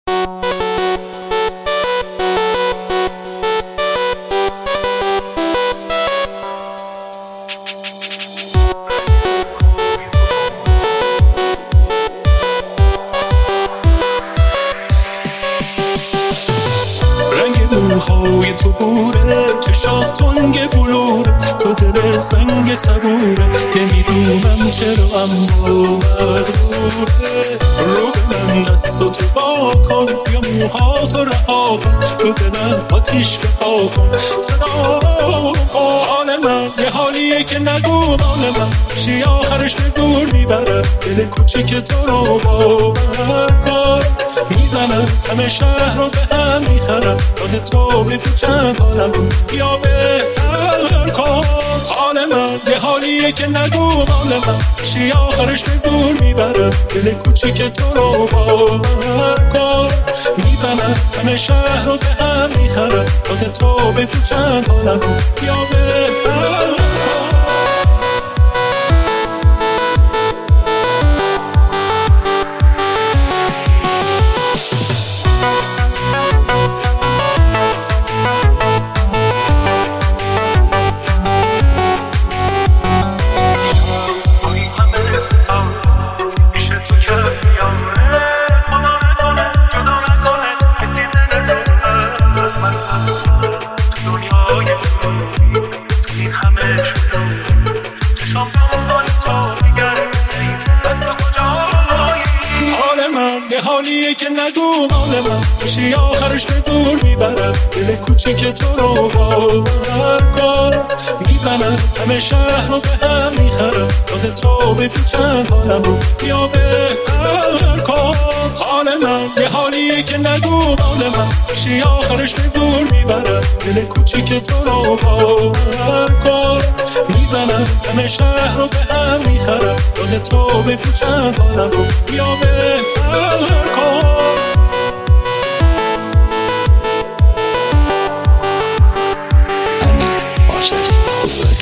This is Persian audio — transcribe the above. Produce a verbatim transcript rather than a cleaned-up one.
موهای تو بوره، چشات تنگ بلوره، تو دل سنگ صبوره، نمیدونم چرا اما مغروره. رو به من دست و تو با کن، یا موهاتو رها کن، تو دلم آتیش بپا کن. صدا حال من یه حالیه که نگو مال من، چی آخرش به زور میبره، دل کوچیک تو رو باور کن. میزنم همه شهر رو به هم میخرم، راه تو بگو چند حالم بیا بهتر کن. حال من یه حالیه که نگو مال من، چی آخرش به زور میبرم، دل کوچیک تو رو باور کن. میزنم همه شهر رو به هم میخرم، راه تو بگو چند حالم بیا بهتر کن. یه حالیه که نگو مال من، چی آخرش به زور میبرم، دل کوچیک تو رو باور کن. میزنم همه شهر رو به هم میخرم، راه تو بگو چند حالم رو بیا بهتر کن. حال من یه حالیه که نگو مال من، چی آخرش به زور میبرم، دل کوچیک تو رو باور کن. میزنم همه شهر رو به هم میخرم، راه تو بگو چند حالم رو بیا بهتر کن. امیر باشد.